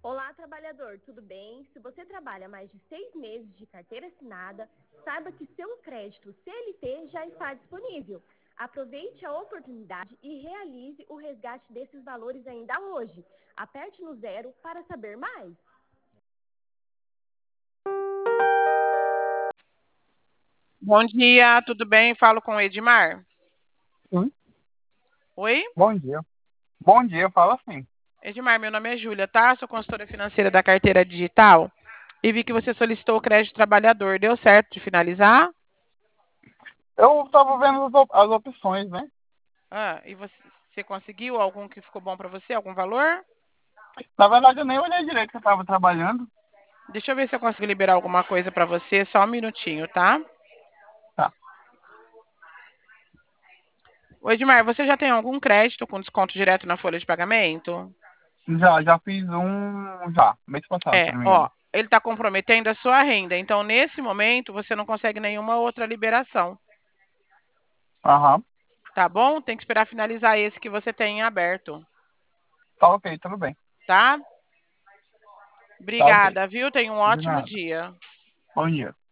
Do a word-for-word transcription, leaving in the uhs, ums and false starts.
Olá, trabalhador, tudo bem? Se você trabalha mais de seis meses de carteira assinada, saiba que seu crédito C L T já está disponível. Aproveite a oportunidade e realize o resgate desses valores ainda hoje. Aperte no zero para saber mais. Bom dia, tudo bem? Falo com o Edmar. Sim. Oi? Bom dia. Bom dia, fala assim. Edmar, meu nome é Júlia, tá? Sou consultora financeira da carteira digital e vi que você solicitou o crédito trabalhador. Deu certo de finalizar? Eu estava vendo as, op as opções, né? Ah, e você, você conseguiu algum que ficou bom para você? Algum valor? Na verdade, eu nem olhei direito que eu estava trabalhando. Deixa eu ver se eu consigo liberar alguma coisa para você. Só um minutinho, tá? Tá. Ô, Edmar, você já tem algum crédito com desconto direto na folha de pagamento? Já, já fiz um já, mês passado, se É, não me ó, engano. ele está comprometendo a sua renda. Então, nesse momento, você não consegue nenhuma outra liberação. Aham. Tá bom? Tem que esperar finalizar esse que você tem em aberto. Tá ok, tudo bem. Tá? Tá ok. Obrigada, viu? Tenha um De ótimo nada. dia. Bom dia.